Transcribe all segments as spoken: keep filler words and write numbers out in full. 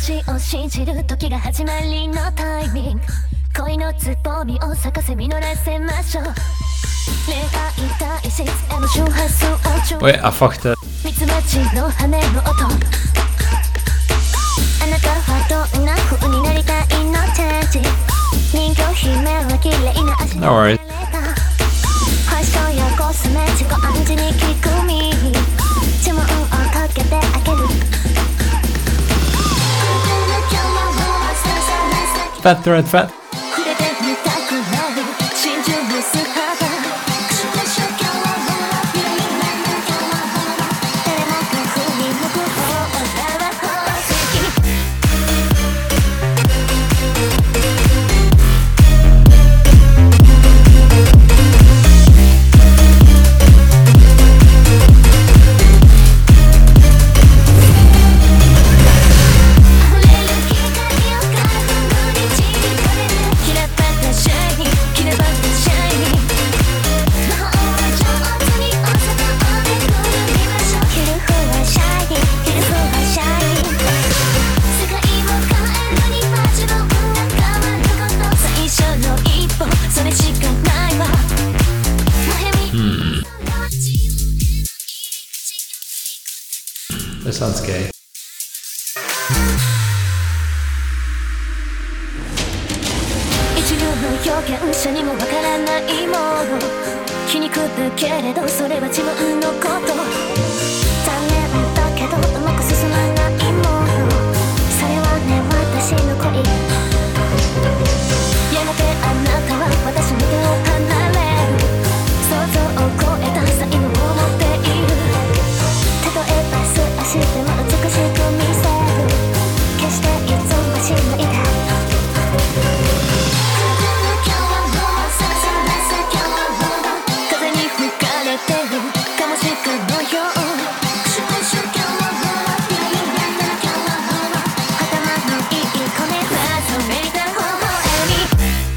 私を信じる時が始まりのタイミング、恋のつぼみを咲かせ実らせましょう。恋愛体質への周波数を Wait, I fucked it. ミツバチの羽の音、あなたはどんな風になりたいの天使、人魚姫は綺麗な足 No worries. ファッションやコスメ自己暗示に聞く耳、注文をかけてあげる。 Fat thread, fat. 触れてみたくなる真珠の素肌、誰もが振り向く方は宝石。 This sounds gay. 一流の表現者にもわからないもの、皮肉だけれどそれは自分のこと、残念だけどうまく進まないもの、それはね私の恋。やがてあなたは私の手を離れる、想像を超えた才能を持っている。例えば素足でも美しく見せる、決していつもしないで。風に吹かれてるカモシカのよう、頭のいい子ね、それが微笑み。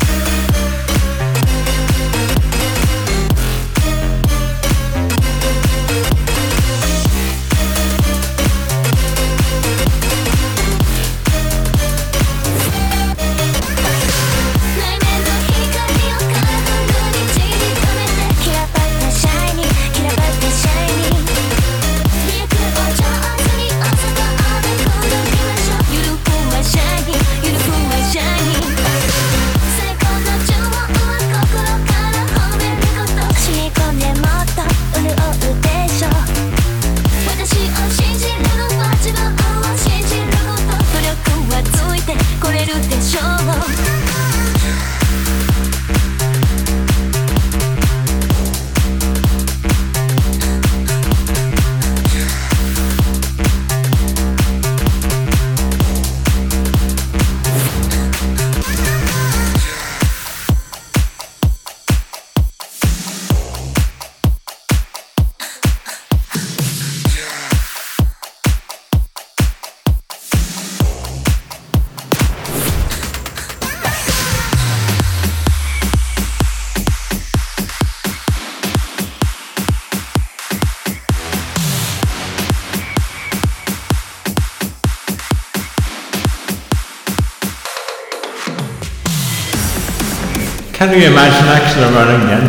内面の光をカラフルに散りばめて、キラパタシャイニー、キラパタシャイニー、リアクを上手にお外で転びましょう。ゆるふわシャイニー、ゆるふわシャイニー、最高の呪文は心から褒めること、染み込んでもっと潤うでしょう。私を信じるのは自分を信じること、努力はついてこれるでしょう。 Can you imagine actually running again?